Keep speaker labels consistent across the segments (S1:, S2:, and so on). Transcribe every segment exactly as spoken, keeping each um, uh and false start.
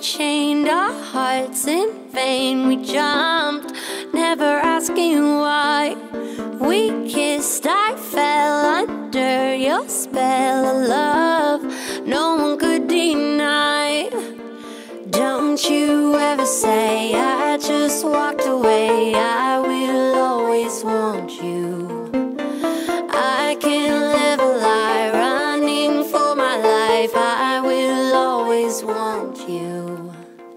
S1: chained our hearts in vain. We jumped, never asking why. We kissed, I fell under your spell of love no one could deny. Don't you ever say I just walked away. I will always want you. I can't live a lie, running for my life. I will always want you.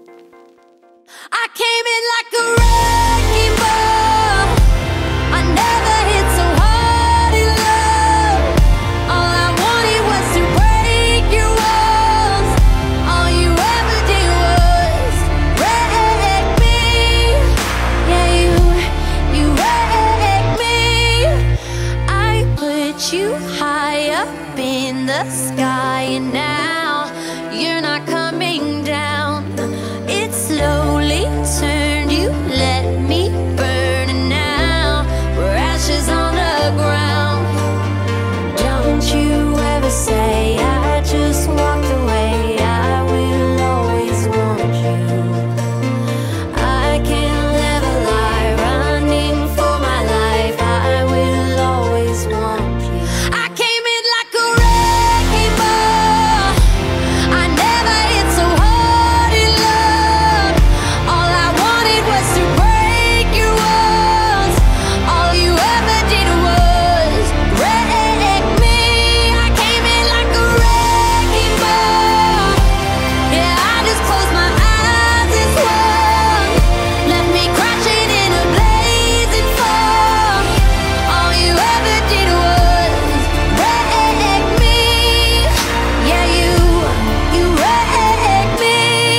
S1: I came in like a wrecking ball. I never hit so hard in love. All I wanted was to break your walls. All you ever did was wreck me. Yeah, you, you wrecked me. I put you high up in the sky, and now you're not coming down. It slowly turned, you let me burn, and now we're ashes on the ground. Don't you ever say I just walked away. I will always want you. I can't live a lie, running for my life. I will always want you. I came in like a wrecking ball. I never hit so hard in love. All I wanted was to break your walls. All you ever did was wreck me. I came in like a wrecking ball. Yeah, I just closed my eyes and swung. Left me crashing in a blazing fall. All you ever did was wreck me. Yeah, you, you wrecked me.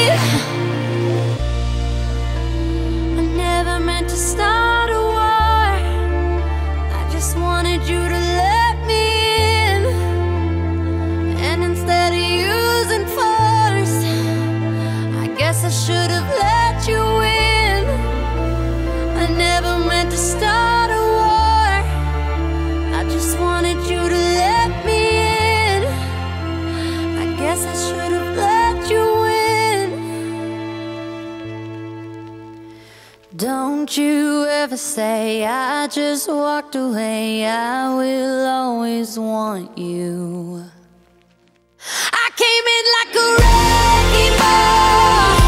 S1: I never meant to start a war. I just wanted you to let me in. And instead of using force, I guess I should have let you in. I never meant to start a war. I just wanted you to let me in. I guess I should have let you in. Don't you ever say I just walked away. I will always want you. I came in like a wrecking ball.